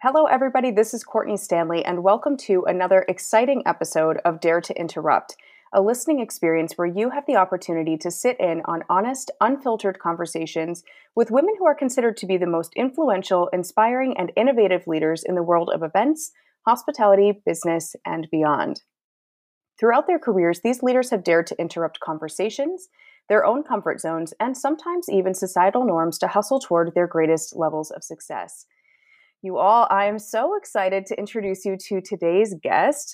Hello, everybody. This is Courtney Stanley, and welcome to another exciting episode of Dare to Interrupt, a listening experience where you have the opportunity to sit in on honest, unfiltered conversations with women who are considered to be the most influential, inspiring, and innovative leaders in the world of events, hospitality, business, and beyond. Throughout their careers, these leaders have dared to interrupt conversations, their own comfort zones, and sometimes even societal norms to hustle toward their greatest levels of success. You all, I am so excited to introduce you to today's guest.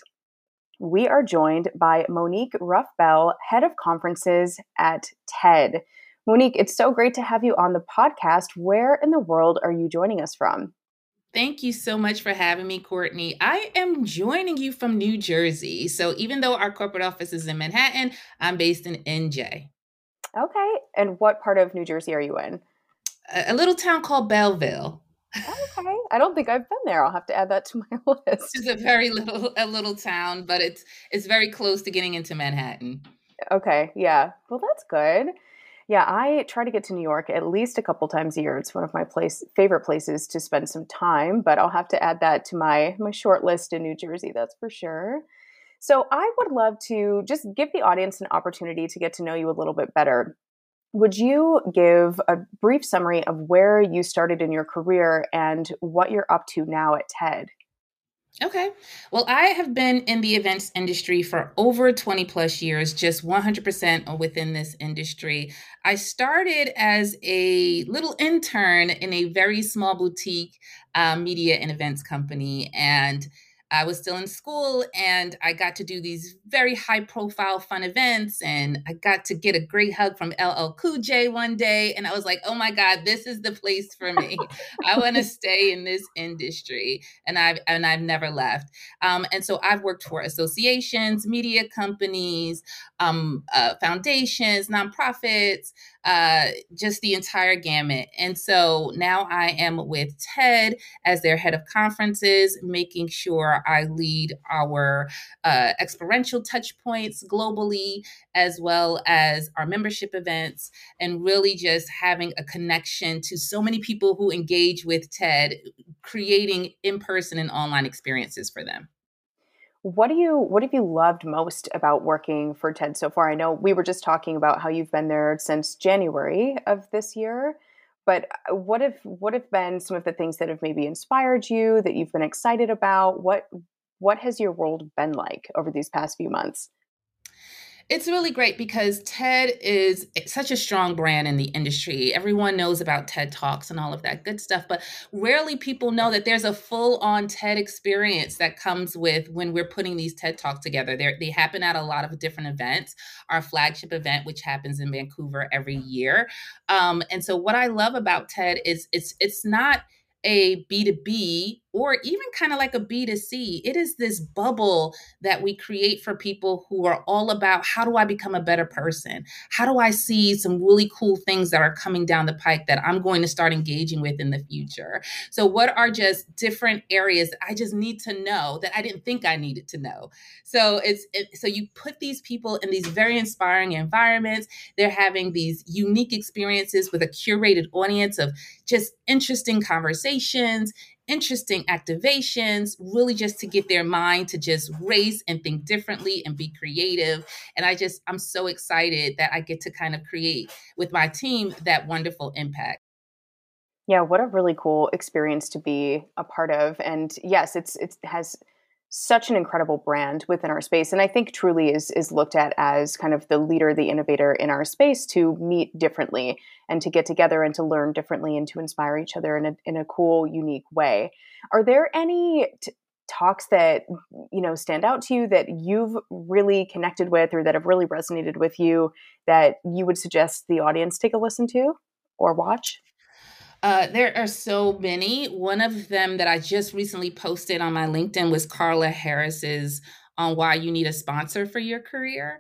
We are joined by Monique Ruff-Bell, Head of Conferences at TED. Monique, it's so great to have you on the podcast. Where in the world are you joining us from? Thank you so much for having me, Courtney. I am joining you from New Jersey. So even though our corporate office is in Manhattan, I'm based in NJ, Okay, and what part of New Jersey are you in? a little town called Belleville. Okay, I don't think I've been there. I'll have to add that to my list. It's a little town, but it's very close to getting into Manhattan. Okay, yeah. Well, that's good. Yeah, I try to get to New York at least a couple times a year. It's one of my favorite places to spend some time, but I'll have to add that to my short list in New Jersey, that's for sure. So, I would love to just give the audience an opportunity to get to know you a little bit better. Would you give a brief summary of where you started in your career and what you're up to now at TED? Okay. Well, I have been in the events industry for over 20 plus years, just 100% within this industry. I started as a little intern in a very small boutique media and events company. And I was still in school and I got to do these very high profile fun events. And I got to get a great hug from LL Cool J one day. And I was like, oh my God, this is the place for me. I want to stay in this industry, and I've never left. And so I've worked for associations, media companies, foundations, nonprofits, just the entire gamut. And so now I am with TED as their head of conferences, making sure I lead our experiential touch points globally, as well as our membership events, and really just having a connection to so many people who engage with TED, creating in-person and online experiences for them. What have you loved most about working for TED so far? I know we were just talking about how you've been there since January of this year, but what have been some of the things that have maybe inspired you that you've been excited about? What has your world been like over these past few months? It's really great because TED is such a strong brand in the industry. Everyone knows about TED Talks and all of that good stuff, but rarely people know that there's a full on TED experience that comes with when we're putting these TED Talks together. They happen at a lot of different events. Our flagship event, which happens in Vancouver every year. And so, what I love about TED is it's not a B2B or even kind of like a B2C. It is this bubble that we create for people who are all about how do I become a better person? How do I see some really cool things that are coming down the pike that I'm going to start engaging with in the future? So, what are just different areas that I just need to know that I didn't think I needed to know? So you put these people in these very inspiring environments. They're having these unique experiences with a curated audience of just interesting conversations, interesting activations, really just to get their mind to just race and think differently and be creative. And I'm so excited that I get to kind of create with my team that wonderful impact. Yeah, what a really cool experience to be a part of. And yes, it has such an incredible brand within our space. And I think truly is looked at as kind of the leader, the innovator in our space to meet differently and to get together and to learn differently and to inspire each other in a cool, unique way. Are there any talks that stand out to you that you've really connected with or that have really resonated with you that you would suggest the audience take a listen to or watch? There are so many. One of them that I just recently posted on my LinkedIn was Carla Harris's on why you need a sponsor for your career.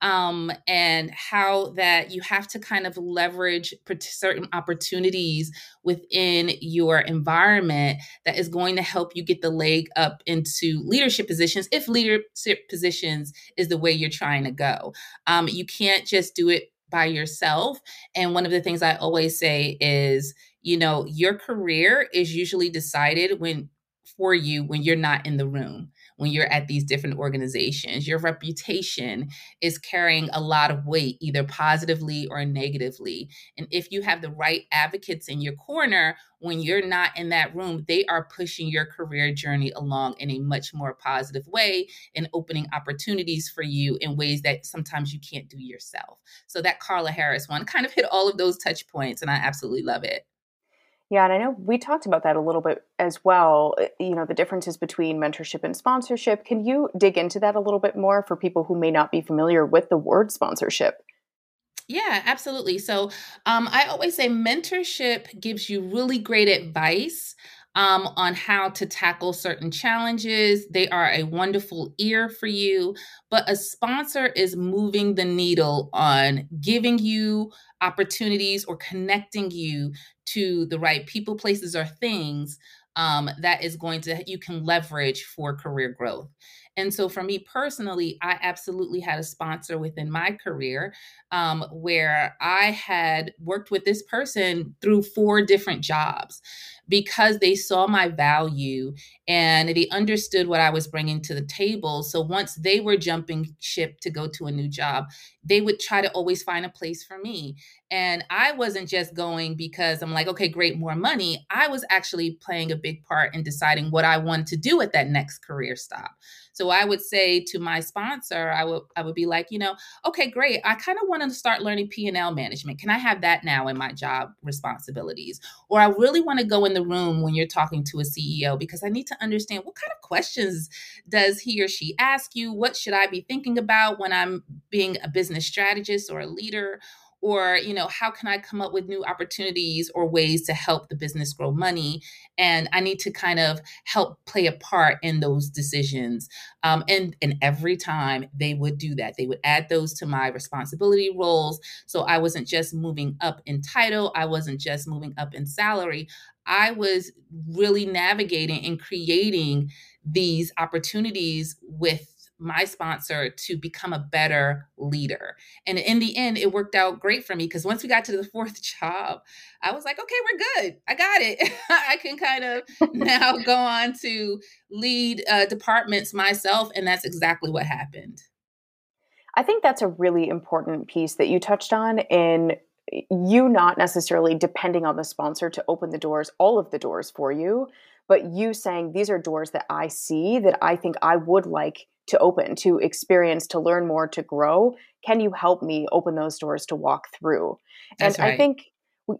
And how that you have to kind of leverage certain opportunities within your environment that is going to help you get the leg up into leadership positions if leadership positions is the way you're trying to go. You can't just do it by yourself. And one of the things I always say is, your career is usually decided for you when you're not in the room, when you're at these different organizations. Your reputation is carrying a lot of weight, either positively or negatively. And if you have the right advocates in your corner, when you're not in that room, they are pushing your career journey along in a much more positive way and opening opportunities for you in ways that sometimes you can't do yourself. So that Carla Harris one kind of hit all of those touch points, and I absolutely love it. Yeah, and I know we talked about that a little bit as well. The differences between mentorship and sponsorship. Can you dig into that a little bit more for people who may not be familiar with the word sponsorship? Yeah, absolutely. So I always say mentorship gives you really great advice on how to tackle certain challenges. They are a wonderful ear for you, but a sponsor is moving the needle on giving you opportunities or connecting you to the right people, places, or things that is going to you can leverage for career growth. And so for me personally, I absolutely had a sponsor within my career where I had worked with this person through 4 different jobs because they saw my value and they understood what I was bringing to the table. So once they were jumping ship to go to a new job, they would try to always find a place for me. And I wasn't just going because I'm like, okay, great, more money. I was actually playing a big part in deciding what I wanted to do at that next career stop. So I would say to my sponsor, I would be like, okay, great. I kind of want to start learning P&L management. Can I have that now in my job responsibilities? Or I really want to go in the room when you're talking to a CEO because I need to understand what kind of questions does he or she ask you? What should I be thinking about when I'm being a business strategist or a leader? Or, how can I come up with new opportunities or ways to help the business grow money? And I need to kind of help play a part in those decisions. And every time they would do that, they would add those to my responsibility roles. So I wasn't just moving up in title, I wasn't just moving up in salary. I was really navigating and creating these opportunities with my sponsor to become a better leader. And in the end, it worked out great for me because once we got to the fourth job, I was like, okay, we're good. I got it. I can kind of now go on to lead departments myself. And that's exactly what happened. I think that's a really important piece that you touched on in you not necessarily depending on the sponsor to open the doors, all of the doors for you, but you saying these are doors that I see that I think I would like to open, to experience, to learn more, to grow. Can you help me open those doors to walk through? And That's I right. think,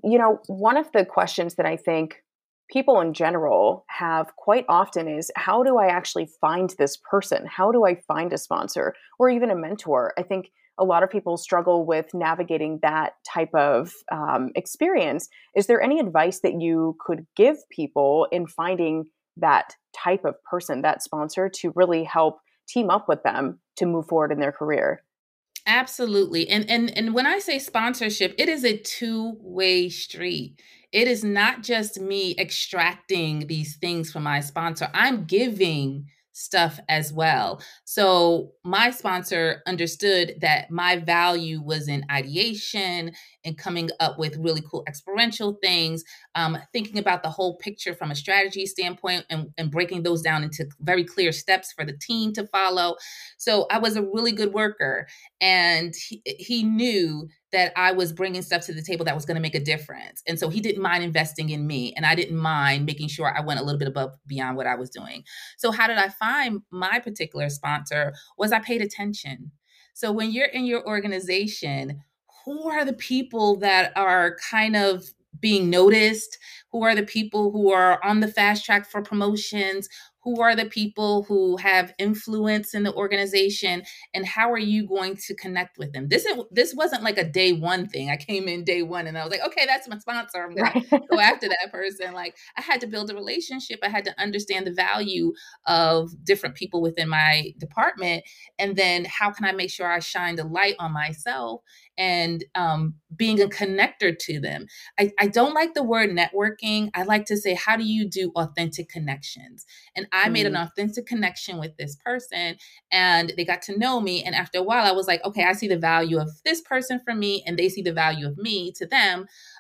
one of the questions that I think people in general have quite often is how do I actually find this person? How do I find a sponsor or even a mentor? I think a lot of people struggle with navigating that type of experience. Is there any advice that you could give people in finding that type of person, that sponsor, to really help team up with them to move forward in their career? Absolutely. And when I say sponsorship, it is a two-way street. It is not just me extracting these things from my sponsor. I'm giving stuff as well. So my sponsor understood that my value was in ideation and coming up with really cool experiential things, thinking about the whole picture from a strategy standpoint and breaking those down into very clear steps for the team to follow. So I was a really good worker and he knew that I was bringing stuff to the table that was going to make a difference. And so he didn't mind investing in me. And I didn't mind making sure I went a little bit above beyond what I was doing. So how did I find my particular sponsor? Was I paid attention. So when you're in your organization, who are the people that are kind of being noticed? Who are the people who are on the fast track for promotions? Who are the people who have influence in the organization, and how are you going to connect with them? This wasn't like a day one thing. I came in day one and I was like, okay, that's my sponsor. I'm gonna Right. go after that person. Like I had to build a relationship. I had to understand the value of different people within my department, and then how can I make sure I shine the light on myself and being a connector to them. I don't like the word networking. I like to say, how do you do authentic connections? And I made an Mm. authentic connection with this person and they got to know me. And after a while, I was like, okay, I see the value of this person for me, and they see the value of me to them.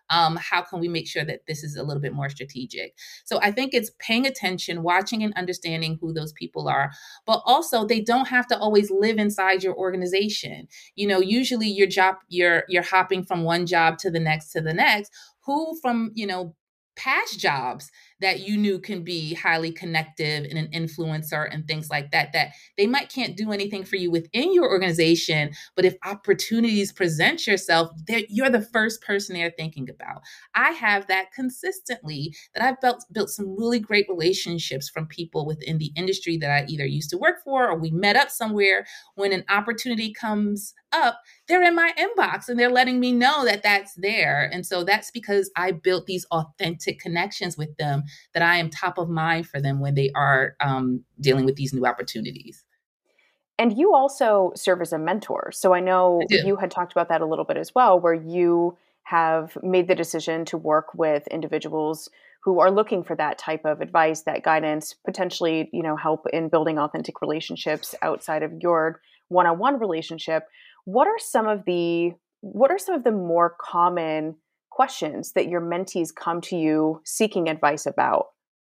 How can we make sure that this is a little bit more strategic? So I think it's paying attention, watching and understanding who those people are, but also they don't have to always live inside your organization. Usually your job, you're hopping from one job to the next to the next. Who from, past jobs that you knew can be highly connective and an influencer and things like that, that they might can't do anything for you within your organization, but if opportunities present yourself, you're the first person they're thinking about. I have that consistently, that I've built some really great relationships from people within the industry that I either used to work for or we met up somewhere. When an opportunity comes up, they're in my inbox and they're letting me know that that's there. And so that's because I built these authentic connections with them, that I am top of mind for them when they are dealing with these new opportunities. And you also serve as a mentor. So I know you had talked about that a little bit as well, where you have made the decision to work with individuals who are looking for that type of advice, that guidance, potentially, help in building authentic relationships outside of your one-on-one relationship. What are some of the more common questions that your mentees come to you seeking advice about?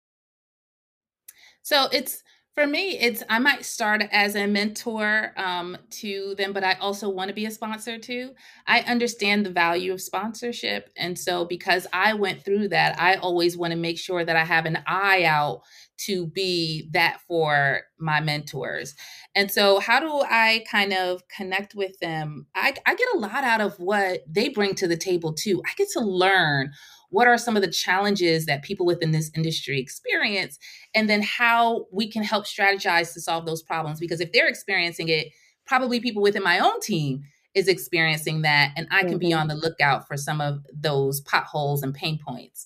So for me, I might start as a mentor to them, but I also want to be a sponsor too. I understand the value of sponsorship. And so because I went through that, I always want to make sure that I have an eye out to be that for my mentors. And so how do I kind of connect with them? I get a lot out of what they bring to the table too. I get to learn what are some of the challenges that people within this industry experience, and then how we can help strategize to solve those problems. Because if they're experiencing it, probably people within my own team is experiencing that, and I can be on the lookout for some of those potholes and pain points.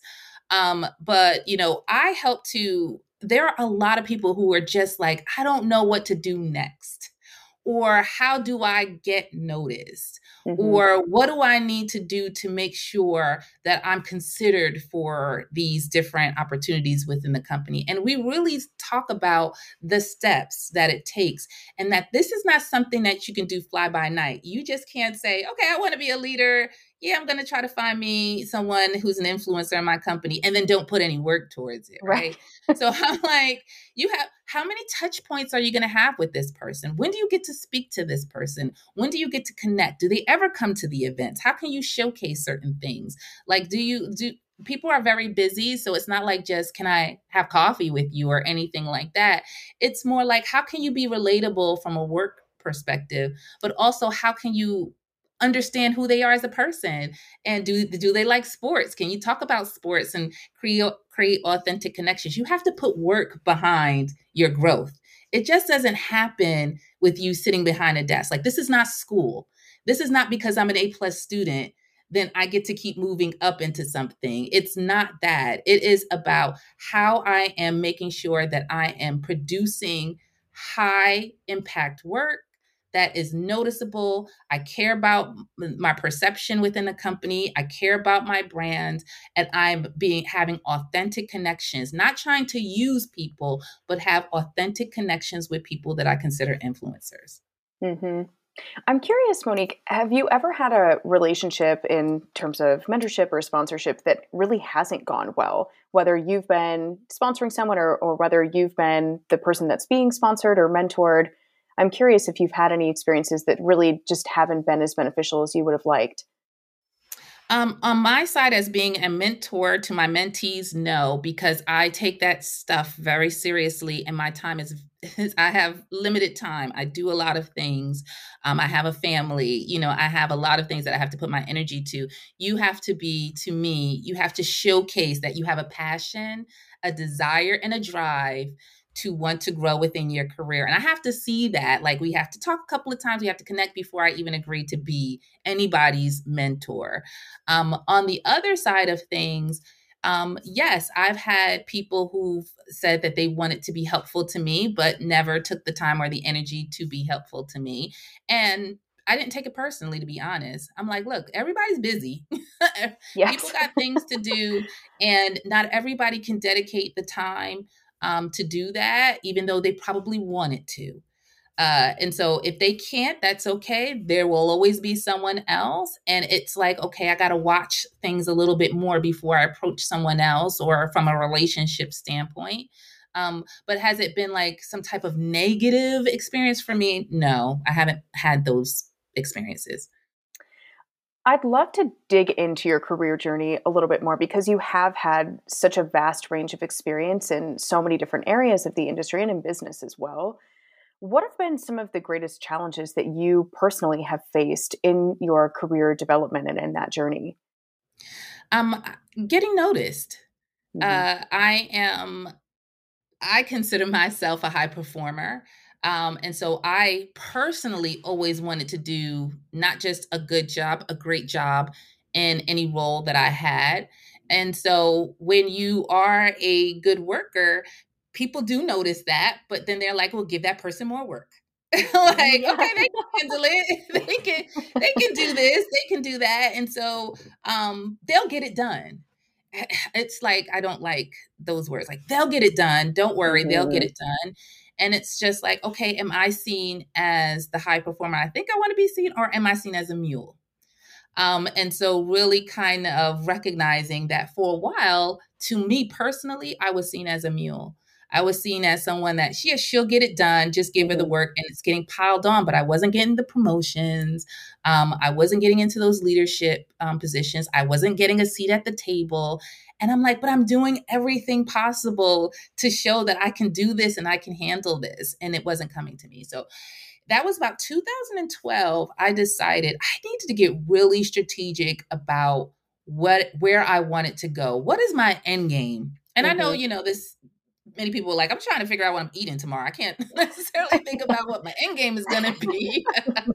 But I help to. There are a lot of people who are just like, I don't know what to do next, or how do I get noticed? Or what do I need to do to make sure that I'm considered for these different opportunities within the company? And we really talk about the steps that it takes, and that this is not something that you can do fly by night. You just can't say, okay, I want to be a leader. Yeah, I'm going to try to find me someone who's an influencer in my company, and then don't put any work towards it, right? So I'm like, how many touch points are you going to have with this person? When do you get to speak to this person? When do you get to connect? Do they ever come to the events? How can you showcase certain things? Like, people are very busy, so it's not like just, can I have coffee with you or anything like that. It's more like, how can you be relatable from a work perspective, but also how can you understand who they are as a person? And do they like sports? Can you talk about sports and create authentic connections? You have to put work behind your growth. It just doesn't happen with you sitting behind a desk. Like, this is not school. This is not because I'm an A+ student, then I get to keep moving up into something. It's not that. It is about how I am making sure that I am producing high impact work that is noticeable. I care about my perception within the company. I care about my brand, and I'm having authentic connections, not trying to use people, but have authentic connections with people that I consider influencers. Mm-hmm. I'm curious, Monique, have you ever had a relationship in terms of mentorship or sponsorship that really hasn't gone well? Whether you've been sponsoring someone or whether you've been the person that's being sponsored or mentored. I'm curious if you've had any experiences that really just haven't been as beneficial as you would have liked. On my side, as being a mentor to my mentees, no, because I take that stuff very seriously, and my time I have limited time. I do a lot of things. I have a family. I have a lot of things that I have to put my energy to. You have to be, to me, you have to showcase that you have a passion, a desire, and a drive to want to grow within your career. And I have to see that. Like, we have to talk a couple of times. We have to connect before I even agree to be anybody's mentor. On the other side of things, yes, I've had people who've said that they wanted to be helpful to me, but never took the time or the energy to be helpful to me. And I didn't take it personally, to be honest. I'm like, look, everybody's busy. Yes. People got things to do, and not everybody can dedicate the time to do that, even though they probably wanted to. And so if they can't, that's okay. There will always be someone else. And it's like, okay, I got to watch things a little bit more before I approach someone else or from a relationship standpoint. But has it been like some type of negative experience for me? No, I haven't had those experiences. I'd love to dig into your career journey a little bit more because you have had such a vast range of experience in so many different areas of the industry and in business as well. What have been some of the greatest challenges that you personally have faced in your career development and in that journey? Um, Getting noticed. Hmm. I am I consider myself a high performer. And so I personally always wanted to do not just a good job, a great job in any role that I had. And so when you are a good worker, people do notice that, but then they're like, well, give that person more work. Like, Yeah. okay, they can handle it. They can do this, they can do that. And so they'll get it done. It's like I don't like those words. Like they'll get it done. Don't worry, they'll get Hmm. it done. And it's just like, okay, am I seen as the high performer I think I want to be seen, or am I seen as a mule? And so really kind of recognizing that for a while, to me personally, I was seen as a mule. I was seen as someone that she'll get it done, just give her the Hmm. work and it's getting piled on, but I wasn't getting the promotions. I wasn't getting into those leadership positions. I wasn't getting a seat at the table. And I'm like, but I'm doing everything possible to show that I can do this and I can handle this. And it wasn't coming to me. So that was about 2012. I decided I needed to get really strategic about where I wanted to go. What is my end game? And I know, Hmm. this many people are like, I'm trying to figure out what I'm eating tomorrow. I can't necessarily think about what my end game is going to be.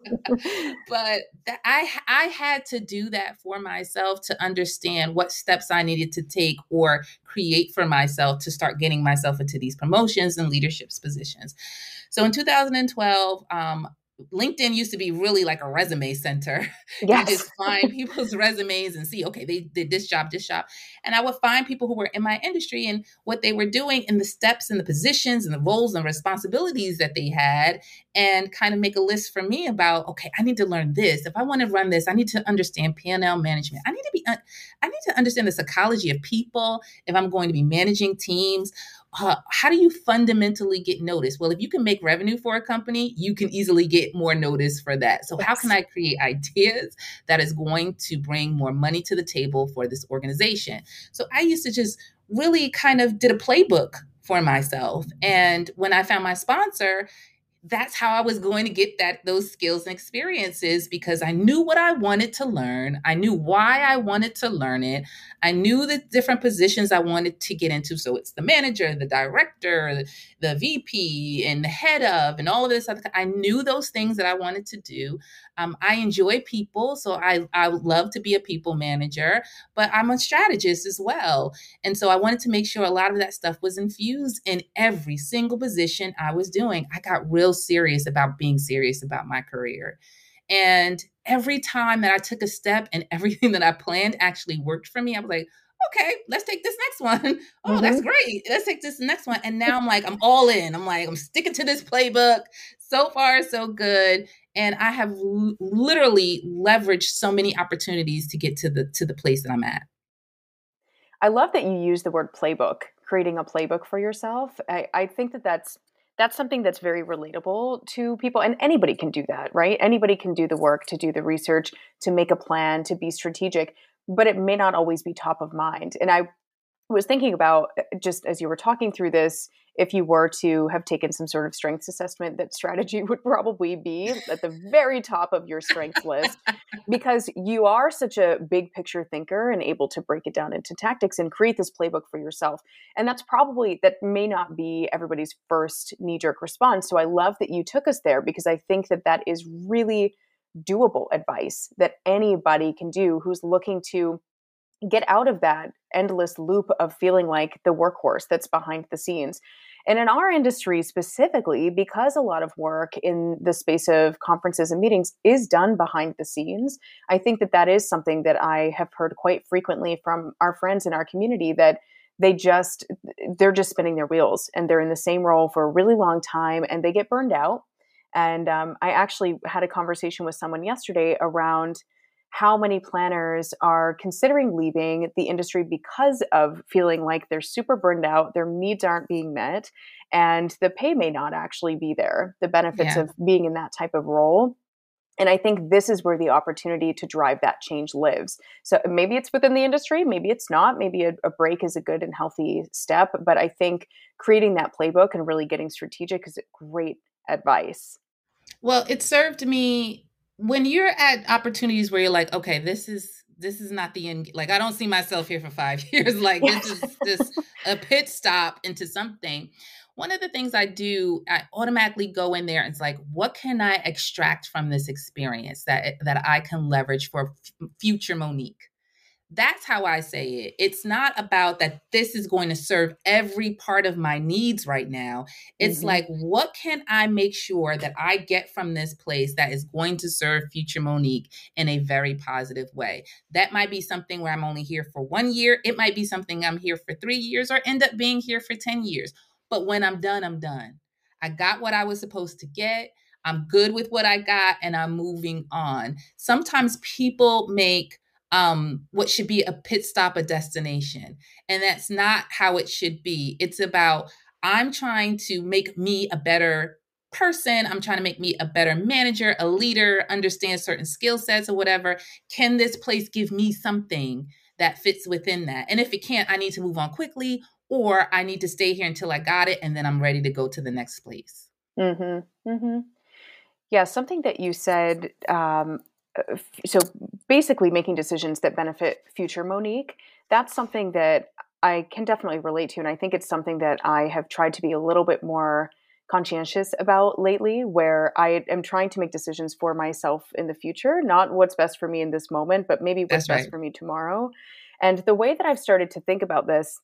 But I had to do that for myself to understand what steps I needed to take or create for myself to start getting myself into these promotions and leadership positions. So in 2012, LinkedIn used to be really like a resume center. You Yes. just find people's resumes and see, okay, they did this job, this job. And I would find people who were in my industry and what they were doing and the steps and the positions and the roles and responsibilities that they had, and kind of make a list for me about, okay, I need to learn this. If I want to run this, I need to understand P&L management. I need to understand the psychology of people if I'm going to be managing teams. How do you fundamentally get noticed? Well, if you can make revenue for a company, you can easily get more notice for that. So, how can Yes. I create ideas that is going to bring more money to the table for this organization? So, I used to just really kind of did a playbook for myself. And when I found my sponsor, that's how I was going to get those skills and experiences because I knew what I wanted to learn. I knew why I wanted to learn it. I knew the different positions I wanted to get into. So it's the manager, the director, the VP, and the head of, and all of this other. I knew those things that I wanted to do. I enjoy people, so I would love to be a people manager, but I'm a strategist as well. And so I wanted to make sure a lot of that stuff was infused in every single position I was doing. I got real serious about being serious about my career. And every time that I took a step and everything that I planned actually worked for me, I was like, okay, let's take this next one. Oh, that's Hmm. great. Let's take this next one. And now I'm like, I'm all in. I'm like, I'm sticking to this playbook. So far, so good. And I have literally leveraged so many opportunities to get to the place that I'm at. I love that you use the word playbook, creating a playbook for yourself. I think that that's something that's very relatable to people, and anybody can do that, right? Anybody can do the work to do the research, to make a plan, to be strategic, but it may not always be top of mind. And I was thinking about just as you were talking through this, if you were to have taken some sort of strengths assessment, that strategy would probably be at the very top of your strengths list because you are such a big picture thinker and able to break it down into tactics and create this playbook for yourself. And that may not be everybody's first knee jerk response. So I love that you took us there because I think that that is really doable advice that anybody can do who's looking to get out of that endless loop of feeling like the workhorse that's behind the scenes. And in our industry specifically, because a lot of work in the space of conferences and meetings is done behind the scenes, I think that that is something that I have heard quite frequently from our friends in our community that they just they're just spinning their wheels and they're in the same role for a really long time and they get burned out And I actually had a conversation with someone yesterday around how many planners are considering leaving the industry because of feeling like they're super burned out, their needs aren't being met, and the pay may not actually be there, the benefits Yeah. of being in that type of role. And I think this is where the opportunity to drive that change lives. So maybe it's within the industry, maybe it's not. Maybe a break is a good and healthy step. But I think creating that playbook and really getting strategic is great advice. Well, it served me when you're at opportunities where you're like, okay, this is not the end. Like, I don't see myself here for 5 years. Like, this Yes. is just a pit stop into something. One of the things I do, I automatically go in there and it's like, what can I extract from this experience that I can leverage for future Monique? That's how I say it. It's not about that this is going to serve every part of my needs right now. It's Mm-hmm. like, what can I make sure that I get from this place that is going to serve future Monique in a very positive way? That might be something where I'm only here for 1 year. It might be something I'm here for 3 years or end up being here for 10 years. But when I'm done, I'm done. I got what I was supposed to get. I'm good with what I got and I'm moving on. Sometimes people make what should be a pit stop a destination, and that's not how it should be. It's about, I'm trying to make me a better person, I'm trying to make me a better manager, a leader, understand certain skill sets or whatever. Can this place give me something that fits within that? And if it can't, I need to move on quickly, or I need to stay here until I got it and then I'm ready to go to the next place. Mm-hmm. Mm-hmm. Yeah, something that you said. So basically, making decisions that benefit future Monique. That's something that I can definitely relate to, and I think it's something that I have tried to be a little bit more conscientious about lately. Where I am trying to make decisions for myself in the future, not what's best for me in this moment, but maybe what's That's best right. for me tomorrow. And the way that I've started to think about this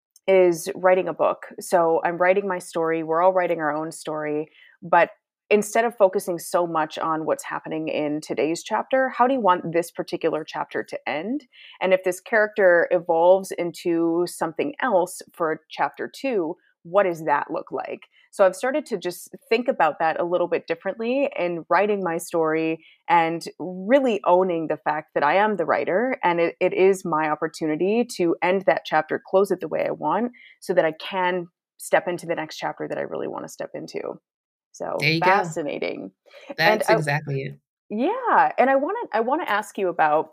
is writing a book. So I'm writing my story. We're all writing our own story. But instead of focusing so much on what's happening in today's chapter, how do you want this particular chapter to end? And if this character evolves into something else for chapter two, what does that look like? So I've started to just think about that a little bit differently in writing my story and really owning the fact that I am the writer and it is my opportunity to end that chapter, close it the way I want, so that I can step into the next chapter that I really want to step into. There So you go. fascinating. And That's exactly it. yeah, and I want to ask you about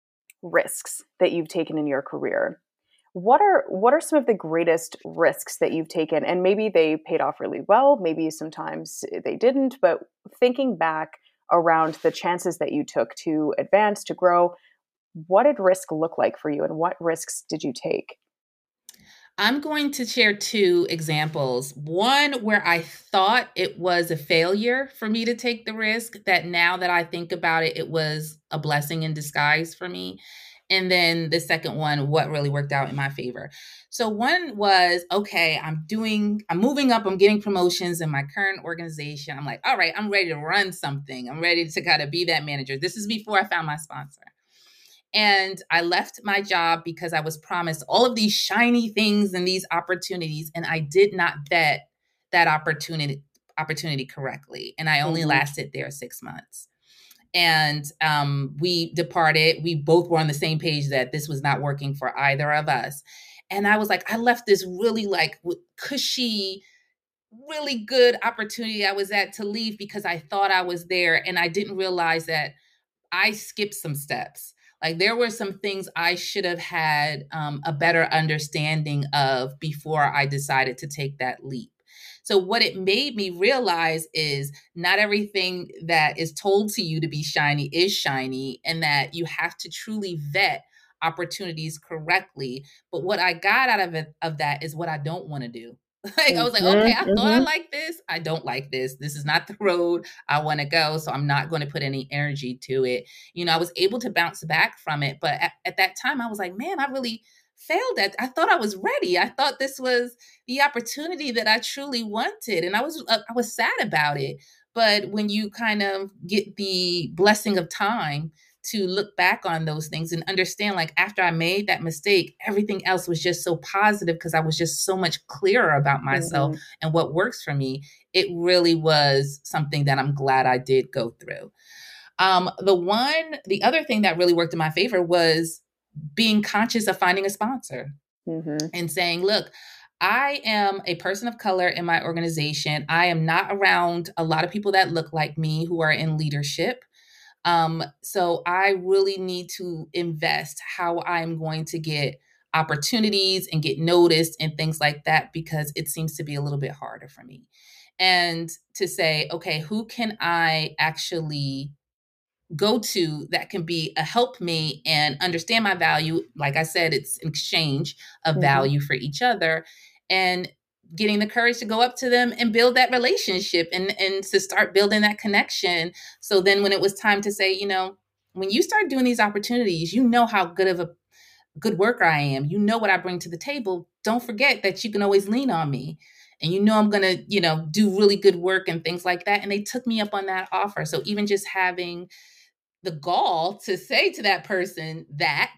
risks that you've taken in your career. What are some of the greatest risks that you've taken? And maybe they paid off really well, maybe sometimes they didn't, but thinking back around the chances that you took to advance, to grow, what did risk look like for you and what risks did you take? I'm going to share two examples. One where I thought it was a failure for me to take the risk, that now that I think about it, it was a blessing in disguise for me. And then the second one, what really worked out in my favor. So one was, okay, I'm moving up, I'm getting promotions in my current organization. I'm like, all right, I'm ready to run something. I'm ready to kind of be that manager. This is before I found my sponsor. And I left my job because I was promised all of these shiny things and these opportunities, and I did not vet that opportunity correctly. And I only Mm-hmm. lasted there 6 months. And we departed. We both were on the same page that this was not working for either of us. And I was like, I left this really like cushy, really good opportunity I was at to leave because I thought I was there. And I didn't realize that I skipped some steps. Like, there were some things I should have had a better understanding of before I decided to take that leap. So, what it made me realize is not everything that is told to you to be shiny is shiny, and that you have to truly vet opportunities correctly. But what I got out of that is what I don't want to do. Like, I was like, okay, I thought I Mm-hmm. liked this. I don't like this. This is not the road I want to go. So I'm not going to put any energy to it. I was able to bounce back from it. But at that time, I was like, man, I really failed at. I thought I was ready. I thought this was the opportunity that I truly wanted, and I was sad about it. But when you kind of get the blessing of time to look back on those things and understand, like, after I made that mistake, everything else was just so positive because I was just so much clearer about myself and what works for me. It really was something that I'm glad I did go through. The other thing that really worked in my favor was being conscious of finding a sponsor and saying, look, I am a person of color in my organization. I am not around a lot of people that look like me who are in leadership. So I really need to invest how I'm going to get opportunities and get noticed and things like that, because it seems to be a little bit harder for me. And to say, okay, who can I actually go to that can be a help me and understand my value? Like I said, it's an exchange of value for each other, and getting the courage to go up to them and build that relationship and to start building that connection. So then when it was time to say, when you start doing these opportunities, how good of a good worker I am, what I bring to the table. Don't forget that you can always lean on me. And I'm going to, do really good work and things like that. And they took me up on that offer. So even just having the gall to say to that person that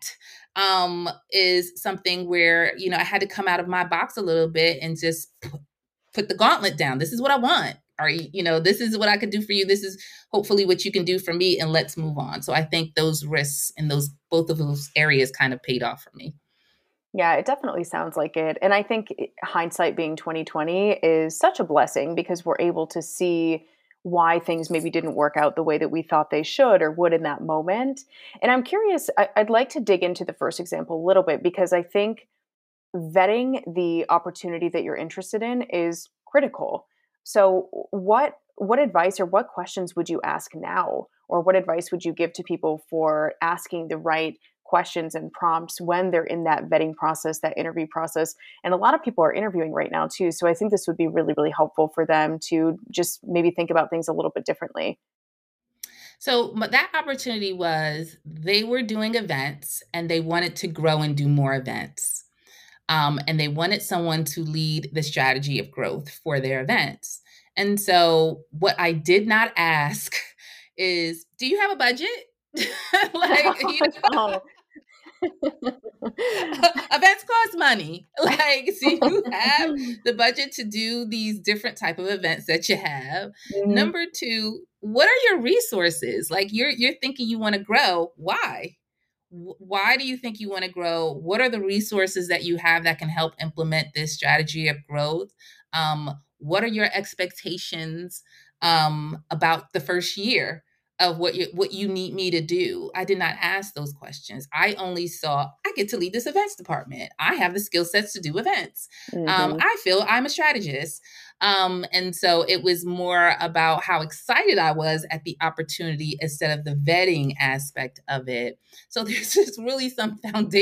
is something where, I had to come out of my box a little bit and just put the gauntlet down. This is what I want. Or, this is what I could do for you. This is hopefully what you can do for me, and let's move on. So I think those risks and both of those areas kind of paid off for me. Yeah, it definitely sounds like it. And I think hindsight being 2020 is such a blessing, because we're able to see why things maybe didn't work out the way that we thought they should or would in that moment. And I'm curious, I'd like to dig into the first example a little bit, because I think vetting the opportunity that you're interested in is critical. So what advice or what questions would you ask now? Or what advice would you give to people for asking the right questions and prompts when they're in that vetting process, that interview process? And a lot of people are interviewing right now too. So I think this would be really, really helpful for them to just maybe think about things a little bit differently. So that opportunity was, they were doing events and they wanted to grow and do more events. And they wanted someone to lead the strategy of growth for their events. And so what I did not ask is, do you have a budget? Events cost money. So you have the budget to do these different type of events that you have. Number two, what are your resources? You're thinking you want to grow. Why? Why do you think you want to grow? What are the resources that you have that can help implement this strategy of growth? What are your expectations about the first year of what you need me to do? I did not ask those questions. I only saw, I get to lead this events department. I have the skill sets to do events. I feel I'm a strategist. And so it was more about how excited I was at the opportunity instead of the vetting aspect of it. So there's just really some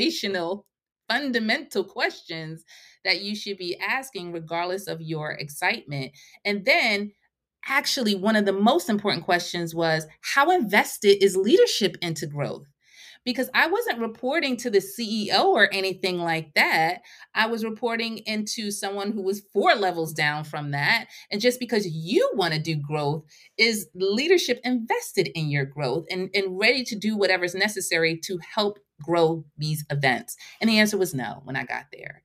fundamental questions that you should be asking regardless of your excitement. And then actually, one of the most important questions was, how invested is leadership into growth? Because I wasn't reporting to the CEO or anything like that. I was reporting into someone who was 4 levels down from that. And just because you want to do growth, is leadership invested in your growth and ready to do whatever's necessary to help grow these events? And the answer was no when I got there.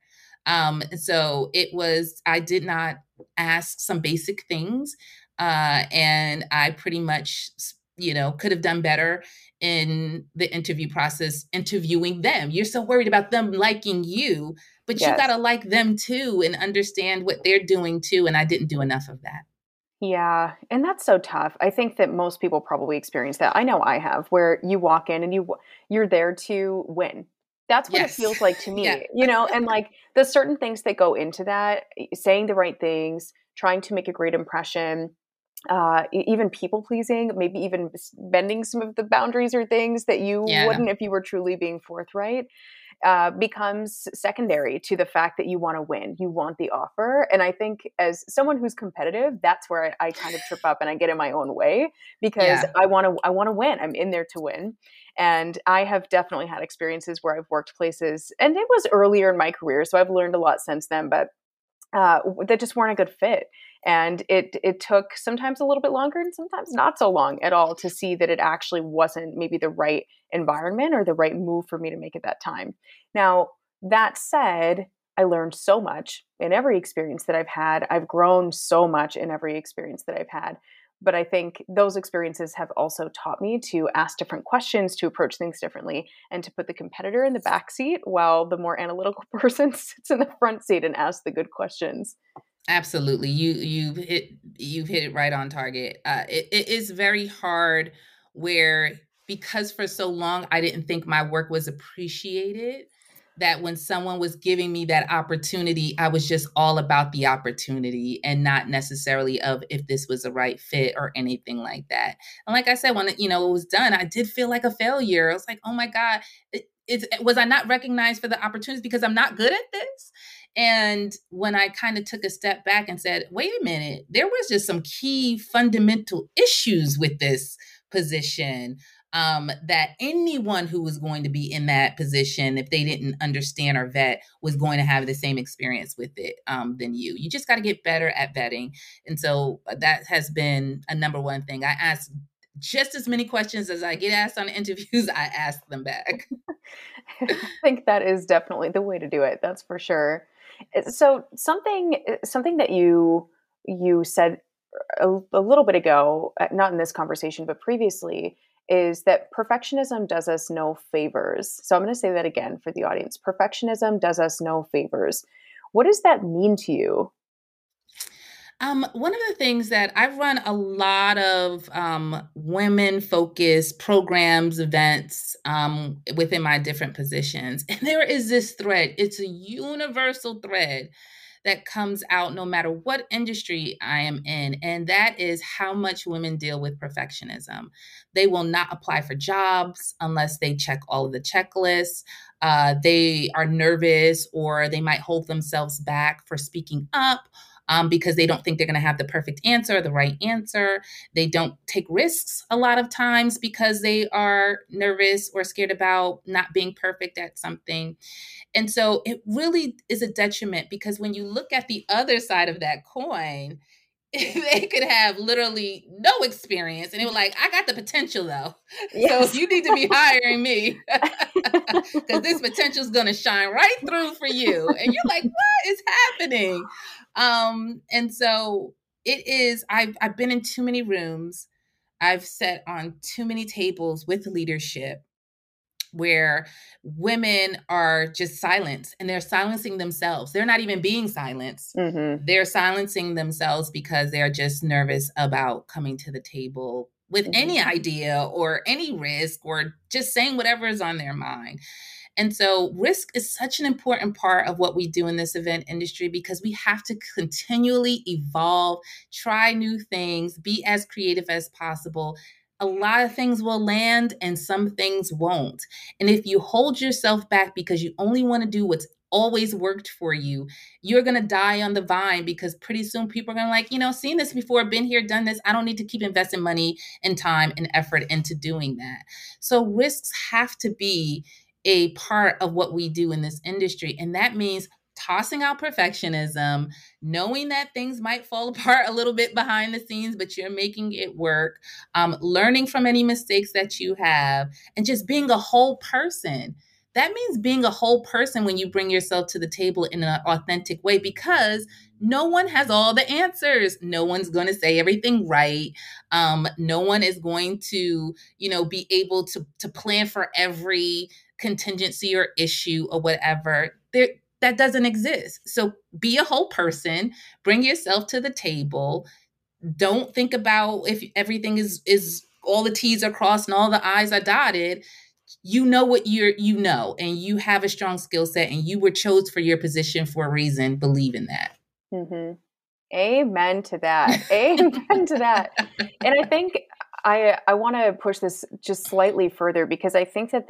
So I did not ask some basic things. And I pretty much, could have done better in the interview process, interviewing them. You're so worried about them liking you, but you got to like them too and understand what they're doing too. And I didn't do enough of that. Yeah. And that's so tough. I think that most people probably experience that. I know I have, where you walk in and you're there to win. That's what it feels like to me, and like the certain things that go into that, saying the right things, trying to make a great impression, even people pleasing, maybe even bending some of the boundaries or things that you wouldn't if you were truly being forthright, becomes secondary to the fact that you want to win. You want the offer. And I think as someone who's competitive, that's where I kind of trip up and I get in my own way, because I want to win. I'm in there to win. And I have definitely had experiences where I've worked places, and it was earlier in my career, so I've learned a lot since then, but that just weren't a good fit. And it took sometimes a little bit longer and sometimes not so long at all to see that it actually wasn't maybe the right environment or the right move for me to make at that time. Now, that said, I learned so much in every experience that I've had. I've grown so much in every experience that I've had. But I think those experiences have also taught me to ask different questions, to approach things differently, and to put the competitor in the back seat while the more analytical person sits in the front seat and asks the good questions. Absolutely. You've hit it right on target. It is very hard where, because for so long I didn't think my work was appreciated, that when someone was giving me that opportunity, I was just all about the opportunity and not necessarily of if this was a right fit or anything like that. And like I said, when it was done, I did feel like a failure. I was like, oh my God, was I not recognized for the opportunities because I'm not good at this? And when I kind of took a step back and said, wait a minute, there was just some key fundamental issues with this position, that anyone who was going to be in that position, if they didn't understand or vet, was going to have the same experience with it, than you. You just got to get better at vetting. And so that has been a number one thing. I ask just as many questions as I get asked on interviews, I ask them back. I think that is definitely the way to do it. That's for sure. So something that you said a little bit ago, not in this conversation, but previously, is that perfectionism does us no favors. So I'm going to say that again for the audience. Perfectionism does us no favors. What does that mean to you? One of the things that I've run a lot of women focused programs, events, within my different positions. And there is this thread. It's a universal thread that comes out no matter what industry I am in. And that is how much women deal with perfectionism. They will not apply for jobs unless they check all of the checklists. They are nervous, or they might hold themselves back for speaking up, because they don't think they're going to have the perfect answer, the right answer. They don't take risks a lot of times because they are nervous or scared about not being perfect at something. And so it really is a detriment, because when you look at the other side of that coin, they could have literally no experience and they were like, I got the potential though. So Yes. you need to be hiring me because this potential is going to shine right through for you. And you're like, what is happening? And so I've been in too many rooms. I've sat on too many tables with leadership where women are just silenced, and they're silencing themselves. They're not even being silenced. Mm-hmm. They're silencing themselves because they're just nervous about coming to the table with any idea or any risk, or just saying whatever is on their mind. And so risk is such an important part of what we do in this event industry, because we have to continually evolve, try new things, be as creative as possible. A lot of things will land and some things won't. And if you hold yourself back because you only want to do what's always worked for you, you're going to die on the vine, because pretty soon people are going to seen this before, been here, done this. I don't need to keep investing money and time and effort into doing that. So risks have to be a part of what we do in this industry. And that means tossing out perfectionism, knowing that things might fall apart a little bit behind the scenes, but you're making it work, learning from any mistakes that you have, and just being a whole person. That means being a whole person when you bring yourself to the table in an authentic way, because no one has all the answers. No one's going to say everything right. No one is going to, be able to plan for every contingency or issue or whatever. That doesn't exist. So be a whole person, bring yourself to the table. Don't think about if everything is all the T's are crossed and all the I's are dotted. You know what and you have a strong skill set, and you were chose for your position for a reason. Believe in that. Mm-hmm. Amen to that. Amen to that. And I think I want to push this just slightly further, because I think that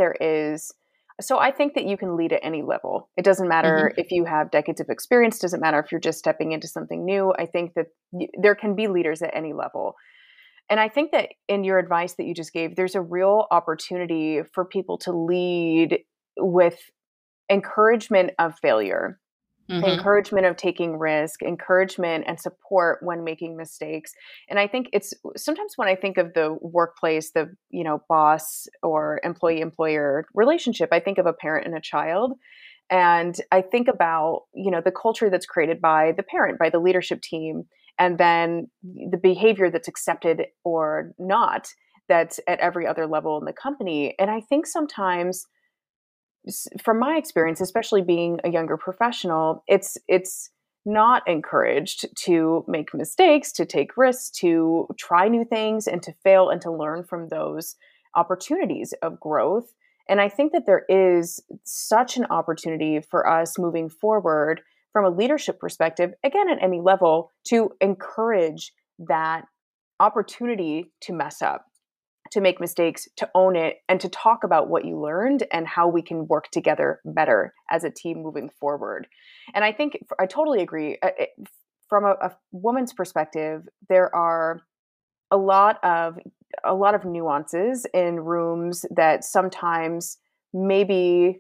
I think that you can lead at any level. It doesn't matter if you have decades of experience, doesn't matter if you're just stepping into something new. I think that there can be leaders at any level. And I think that in your advice that you just gave, there's a real opportunity for people to lead with encouragement of failure. Mm-hmm. encouragement of taking risk, encouragement and support when making mistakes. And I think it's sometimes when I think of the workplace, the, boss or employee employer relationship, I think of a parent and a child. And I think about, the culture that's created by the parent, by the leadership team, and then the behavior that's accepted or not that's at every other level in the company. And I think sometimes from my experience, especially being a younger professional, it's not encouraged to make mistakes, to take risks, to try new things, and to fail and to learn from those opportunities of growth. And I think that there is such an opportunity for us moving forward from a leadership perspective, again, at any level, to encourage that opportunity to mess up, to make mistakes, to own it, and to talk about what you learned and how we can work together better as a team moving forward. And I think I totally agree. From a woman's perspective, there are a lot of nuances in rooms that sometimes maybe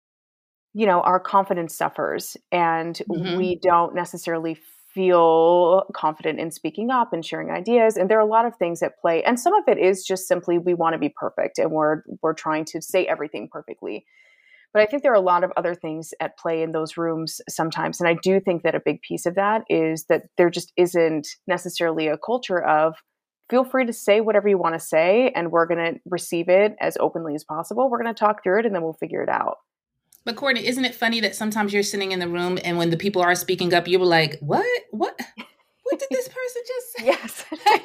our confidence suffers and Mm-hmm. we don't necessarily feel confident in speaking up and sharing ideas. And there are a lot of things at play. And some of it is just simply we want to be perfect and we're trying to say everything perfectly. But I think there are a lot of other things at play in those rooms sometimes. And I do think that a big piece of that is that there just isn't necessarily a culture of feel free to say whatever you want to say and we're going to receive it as openly as possible. We're going to talk through it and then we'll figure it out. But Courtney, isn't it funny that sometimes you're sitting in the room and when the people are speaking up, you were like, what did this person just Yes. say?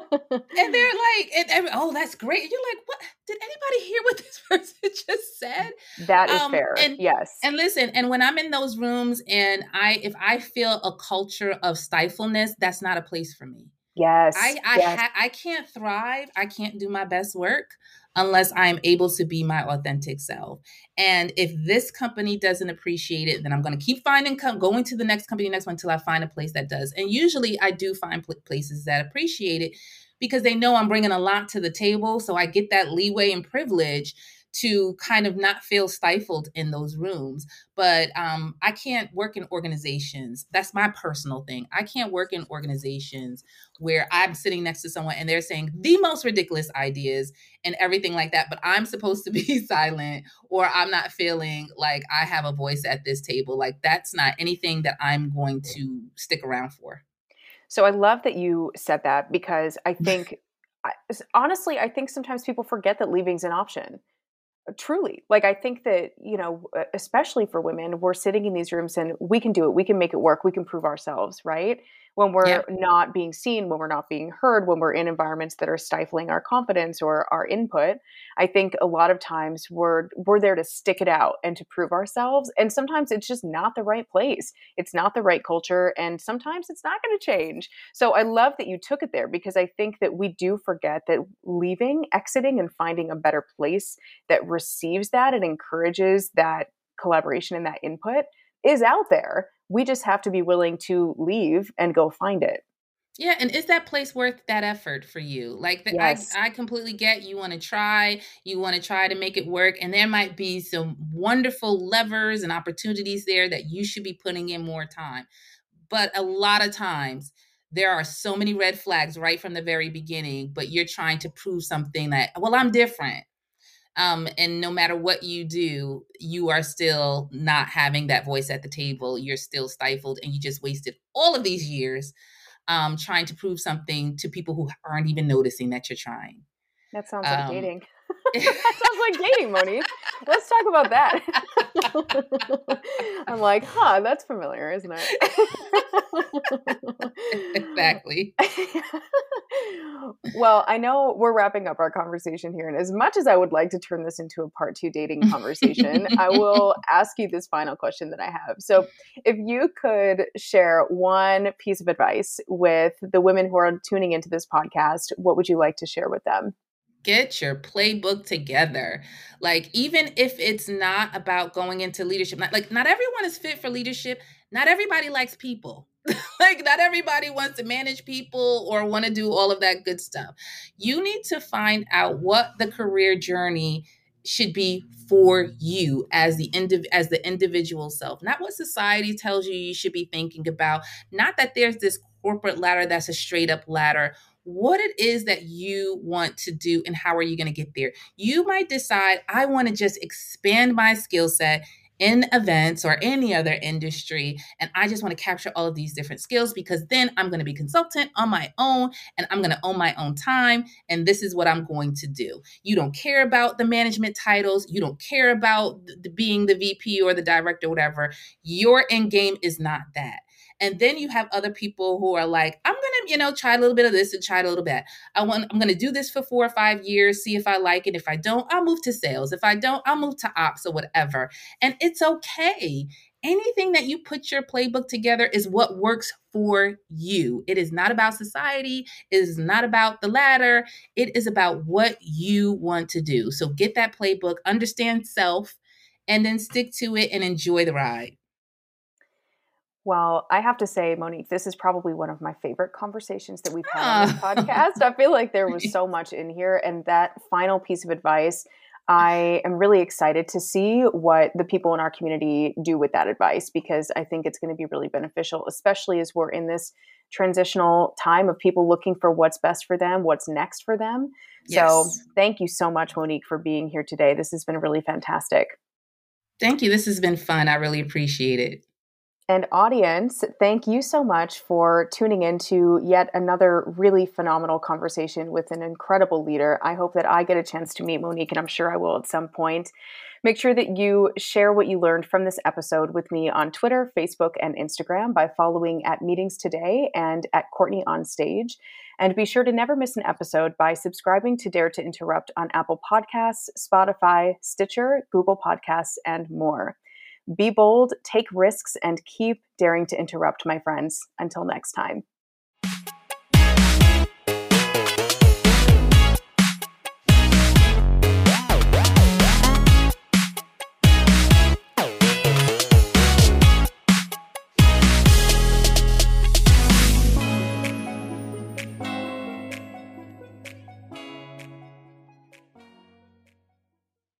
And they're like, oh, that's great. And you're like, what? Did anybody hear what this person just said? That is Um, fair. and Yes. and listen, and when I'm in those rooms and if I feel a culture of stifleness, that's not a place for me. Yes. Yes. I can't thrive. I can't do my best work unless I am able to be my authentic self. And if this company doesn't appreciate it, then I'm going to keep going to the next company, next one, until I find a place that does. And usually, I do find places that appreciate it because they know I'm bringing a lot to the table, so I get that leeway and privilege to kind of not feel stifled in those rooms. But I can't work in organizations. That's my personal thing. I can't work in organizations where I'm sitting next to someone and they're saying the most ridiculous ideas and everything like that, but I'm supposed to be silent, or I'm not feeling like I have a voice at this table. Like, that's not anything that I'm going to stick around for. So I love that you said that because I think, honestly, I think sometimes people forget that leaving's an option. Truly. Like, I think that, especially for women, we're sitting in these rooms and we can do it. We can make it work. We can prove ourselves, right? When we're Yep. not being seen, when we're not being heard, when we're in environments that are stifling our confidence or our input, I think a lot of times we're there to stick it out and to prove ourselves. And sometimes it's just not the right place. It's not the right culture. And sometimes it's not going to change. So I love that you took it there because I think that we do forget that leaving, exiting, and finding a better place that receives that and encourages that collaboration and that input is out there. We just have to be willing to leave and go find it. Yeah, and is that place worth that effort for you? Like, Yes. I completely get you want to try, to make it work, and there might be some wonderful levers and opportunities there that you should be putting in more time. But a lot of times there are so many red flags right from the very beginning, but you're trying to prove something that, well, I'm different. And no matter what you do, you are still not having that voice at the table. You're still stifled, and you just wasted all of these years trying to prove something to people who aren't even noticing that you're trying. That sounds like Um, dating. That sounds like dating, Monique. Let's talk about that. I'm like, that's familiar, isn't it? exactly. Well, I know we're wrapping up our conversation here. And as much as I would like to turn this into a part two dating conversation, I will ask you this final question that I have. So, if you could share one piece of advice with the women who are tuning into this podcast, what would you like to share with them? Get your playbook together. Like, even if it's not about going into leadership, not everyone is fit for leadership. Not everybody likes people. Like, not everybody wants to manage people or want to do all of that good stuff. You need to find out what the career journey should be for you as the individual self, not what society tells you you should be thinking about, not that there's this corporate ladder that's a straight up ladder. What it is that you want to do and how are you going to get there? You might decide, I want to just expand my skill set in events or any other industry. And I just want to capture all of these different skills because then I'm going to be consultant on my own and I'm going to own my own time. And this is what I'm going to do. You don't care about the management titles. You don't care about being the VP or the director, whatever. Your end game is not that. And then you have other people who are like, I'm going to, try a little bit of this and try a little bit. I'm going to do this for 4 or 5 years, see if I like it. If I don't, I'll move to sales. If I don't, I'll move to ops or whatever. And it's okay. Anything that you put your playbook together is what works for you. It is not about society. It is not about the ladder. It is about what you want to do. So get that playbook, understand self, and then stick to it and enjoy the ride. Well, I have to say, Monique, this is probably one of my favorite conversations that we've had on this podcast. I feel like there was so much in here. And that final piece of advice, I am really excited to see what the people in our community do with that advice, because I think it's going to be really beneficial, especially as we're in this transitional time of people looking for what's best for them, what's next for them. Yes. So thank you so much, Monique, for being here today. This has been really fantastic. Thank you. This has been fun. I really appreciate it. And audience, thank you so much for tuning in to yet another really phenomenal conversation with an incredible leader. I hope that I get a chance to meet Monique, and I'm sure I will at some point. Make sure that you share what you learned from this episode with me on Twitter, Facebook, and Instagram by following at Meetings Today and at Courtney on Stage. And be sure to never miss an episode by subscribing to Dare to Interrupt on Apple Podcasts, Spotify, Stitcher, Google Podcasts, and more. Be bold, take risks, and keep daring to interrupt, my friends. Until next time.